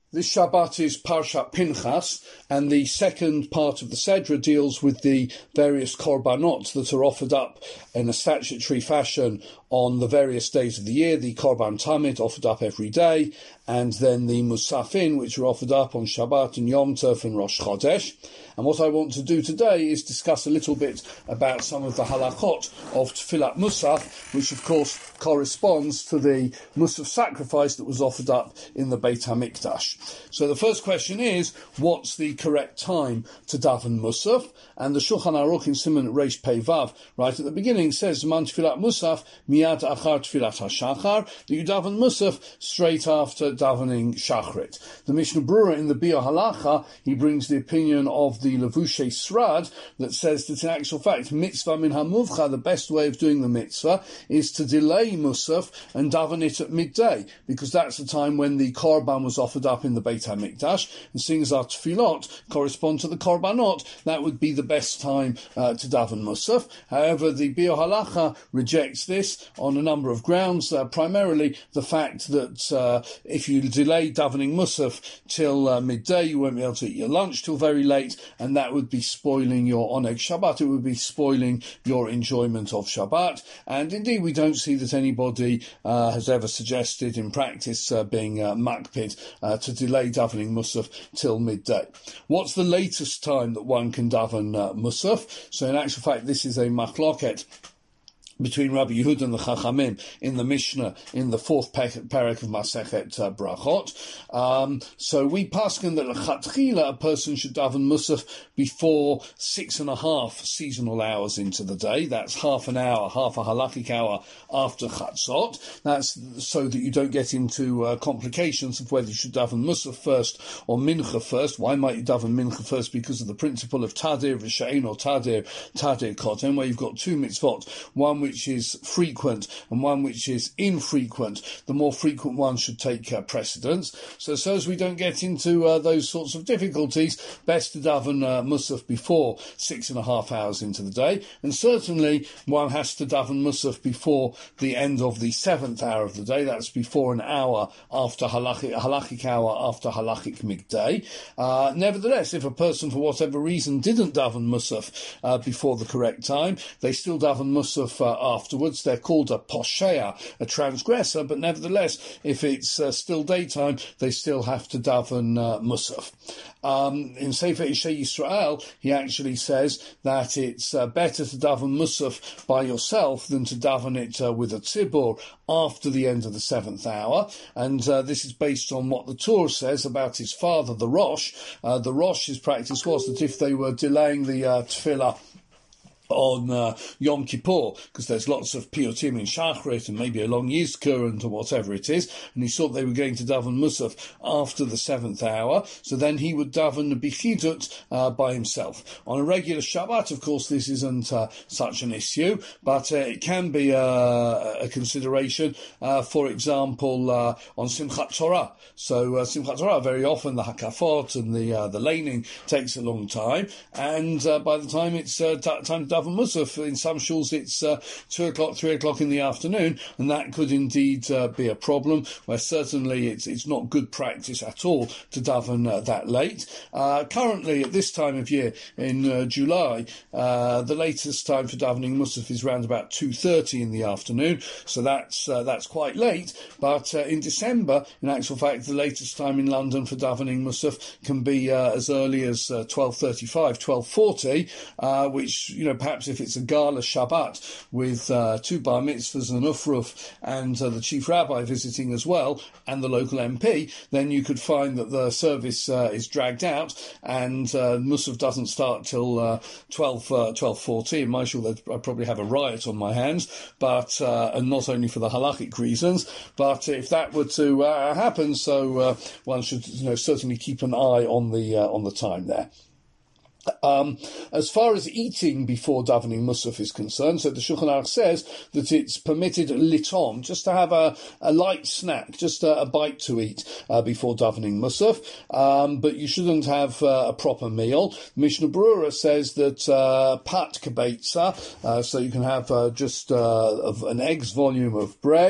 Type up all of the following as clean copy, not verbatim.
This Shabbat is Parshat Pinchas, and the second part of the Sedra deals with the various korbanot that are offered up in a statutory fashion on the various days of the year. The Korban Tamid offered up every day, and then the Musafin, which are offered up on Shabbat and Yom Tov and Rosh Chodesh. And what I want to do today is discuss a little bit about some of the halachot of Tfilat Musaf, which of course corresponds to the Musaf sacrifice that was offered up in the Beit HaMikdash. So the first question is, what's the correct time to daven Musaf? And the Shulchan Aruch in Siman Reish Pei Vav, right at the beginning, says, Man Tfilat Musaf, miyad achar Tfilat HaShachar, that you daven Musaf straight after davening Shachrit. The Mishnah Berurah in the Biur Halacha, he brings the opinion of the Levushe Srad that says that in actual fact, mitzvah min hamuvcha, the best way of doing the mitzvah is to delay Musaf and daven it at midday, because that's the time when the korban was offered up in the Beit HaMikdash, and seeing as our tefillot correspond to the korbanot, that would be the best time to daven Musaf. However, the Biur Halacha rejects this on a number of grounds, primarily the fact that if you delay davening Musaf till midday, you won't be able to eat your lunch till very late, and that would be spoiling your Oneg Shabbat. It would be spoiling your enjoyment of Shabbat. And indeed, we don't see that anybody has ever suggested in practice being makpid to delay davening Musaf till midday. What's the latest time that one can daven Musaf? So in actual fact, this is a machloket between Rabbi Yehuda and the Chachamim in the Mishnah in the fourth perek of Masechet Brachot. So we paskin that lechatchila a person should daven Musaf before 6.5 seasonal hours into the day. That's half an hour, half a halachic hour after Chatzot. That's so that you don't get into complications of whether you should daven Musaf first or Mincha first. Why might you daven Mincha first? Because of the principle of Tadir V'She'ein or Tadir Kotem, where you've got two mitzvot, one which is frequent and one which is infrequent. The more frequent one should take precedence. So as we don't get into those sorts of difficulties, best to daven Musaf before 6.5 hours into the day. And certainly one has to daven Musaf before the end of the 7th hour of the day. That's before an hour after halachic hour after halachic midday. Nevertheless, if a person for whatever reason didn't daven Musaf before the correct time, they still daven Musaf afterwards. They're called a poshea, a transgressor, but nevertheless, if it's still daytime, they still have to daven Musaf. In Sefer Ishei Yisrael, he actually says that it's better to daven Musaf by yourself than to daven it with a tzibur after the end of the 7th hour, and this is based on what the Torah says about his father, the Rosh. The Rosh's practice was that if they were delaying the tefillah on Yom Kippur, because there's lots of piyutim in Shachrit and maybe a long Yizkor and whatever it is, and he thought they were going to daven Musaf after the 7th hour, so then he would daven Bechidut by himself. On a regular Shabbat, of course, this isn't such an issue, but it can be a consideration, for example, on Simchat Torah. So Simchat Torah, very often the Hakafot and the laning takes a long time, and by the time it's time to daven Musaf, in some shuls it's 2 o'clock, 3 o'clock in the afternoon, and that could indeed be a problem, where certainly it's not good practice at all to daven that late. Currently, at this time of year, in July, the latest time for davening Musaf is around about 2:30 in the afternoon, so that's quite late, but in December, in actual fact, the latest time in London for davening Musaf can be as early as 12:35, 12:40, which, perhaps if it's a gala Shabbat with 2 bar mitzvahs and an ufruf and the chief rabbi visiting as well and the local MP, then you could find that the service is dragged out and Musaf doesn't start till 12:40. In my shul, I'd probably have a riot on my hands, but and not only for the halachic reasons, but if that were to happen, so one should certainly keep an eye on the time there. As far as eating before davening Musaf is concerned, so the Shulchan Aruch says that it's permitted litom, just to have a light snack, just a bite to eat before davening Musaf, but you shouldn't have a proper meal. Mishnah Berurah says that pat kibetza, so you can have just an egg's volume of bread,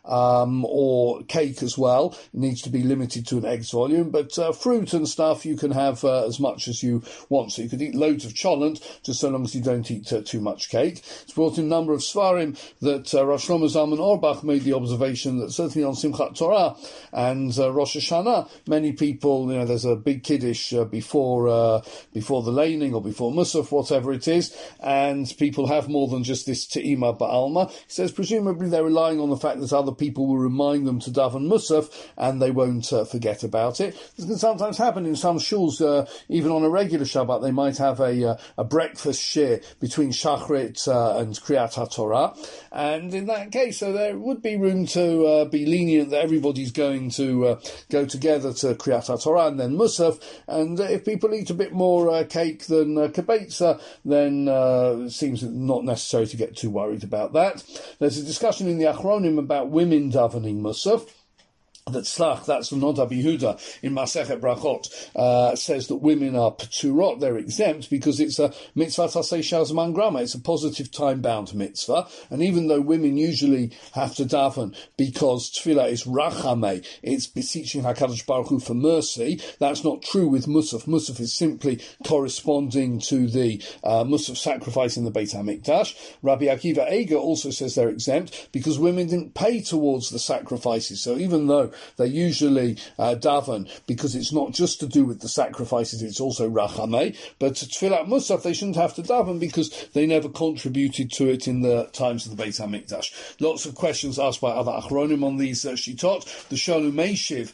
or cake as well. It needs to be limited to an egg's volume, but fruit and stuff you can have as much as you want. So you could eat loads of cholent, just so long as you don't eat too much cake. It's brought in a number of svarim that Rav Shlomo Zalman Auerbach made the observation that certainly on Simchat Torah and Rosh Hashanah, many people, there's a big kiddush before the laning or before Musaf, whatever it is, and people have more than just this Te'ima Ba'alma. He says presumably they're relying on the fact that other people will remind them to daven Musaf and they won't forget about it. This can sometimes happen in some shuls, even on a regular Shabbat. They might have a breakfast share between Shachrit and Kriyat HaTorah, and in that case, so there would be room to be lenient that everybody's going to go together to Kriyat HaTorah and then Musaf, and if people eat a bit more cake than kibetza, then it seems not necessary to get too worried about that. There's a discussion in the Achronim about women davening Musaf. That's the Nod Rabbi Yehuda in Masechet Brachot, says that women are Peturot, they're exempt, because it's a mitzvah tasei shazman grama, it's a positive time-bound mitzvah, and even though women usually have to daven because tefillah is rachame, it's beseeching HaKadosh Baruch Hu for mercy, that's not true with Musaf. Musaf is simply corresponding to the Musaf sacrifice in the Beit HaMikdash. Rabbi Akiva Eiger also says they're exempt because women didn't pay towards the sacrifices, so even though they usually daven because it's not just to do with the sacrifices, it's also rachameh. But to Tfilat Musaf, they shouldn't have to daven because they never contributed to it in the times of the Beit HaMikdash. Lots of questions asked by other Achronim on these shitot. The Shalom Meishiv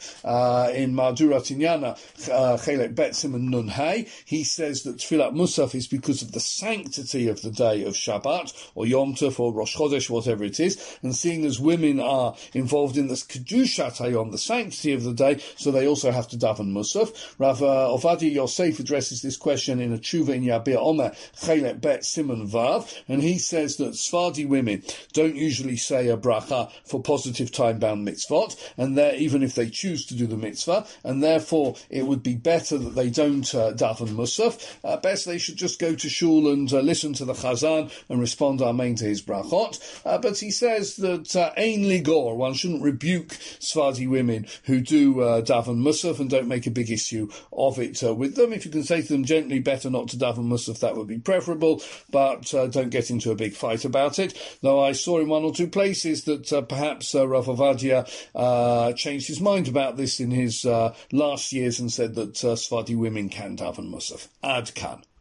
in Madurat Inyana, Chelek Bet Simon Nun Hay, he says that Tfilat Musaf is because of the sanctity of the day of Shabbat, or Yom Tov, or Rosh Chodesh, whatever it is, and seeing as women are involved in this Kedushat on the sanctity of the day, so they also have to daven Musaf. Rav Ovadia Yosef addresses this question in a tshuva in Yabir Omer Chelek Bet Simon Vav, and he says that Sephardi women don't usually say a bracha for positive time-bound mitzvot, and even if they choose to do the mitzvah, and therefore it would be better that they don't daven Musaf. Best they should just go to shul and listen to the Chazan and respond amen to his brachot. But he says that ein ligor, one shouldn't rebuke Sephardi women who do daven Musaf and don't make a big issue of it with them. If you can say to them gently, better not to daven Musaf, that would be preferable, but don't get into a big fight about it. Though I saw in one or two places that perhaps Rav Ovadia changed his mind about this in his last years and said that Sephardi women can daven Musaf. Ad kan.